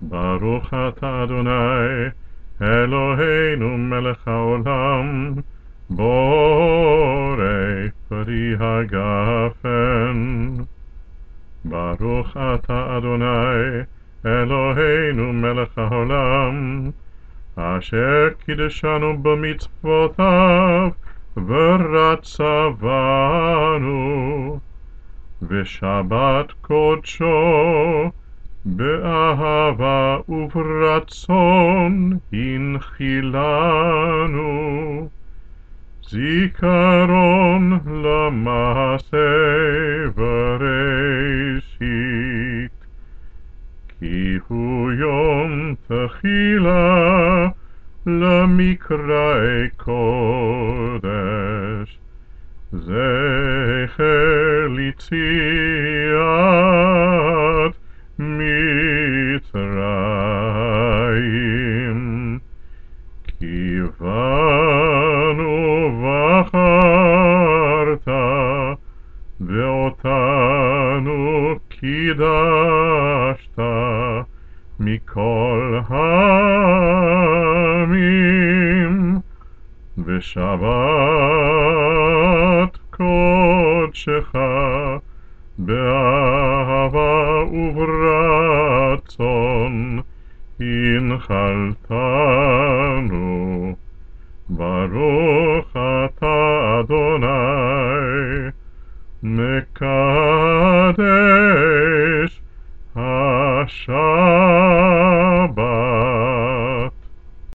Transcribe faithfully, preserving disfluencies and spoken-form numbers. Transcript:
ברוך אתה אדוני אלוהינו מלך העולם בורא פרי הגפן. ברוך אתה אדוני אלוהינו מלך העולם אשר קידשנו במצוותיו ורצה בנו ושבת קודשו באהבה וברצון הנחילנו זיכרון למעשה בראשית כי הוא יום תחילה למקראי קודש זכר ליציאת מצרים כי בנו בחרת ואותנו קידשת מכל העמים ושבת קודשך באהבה וברצון הנחלתנו. ברוך אתה אדוני מקיים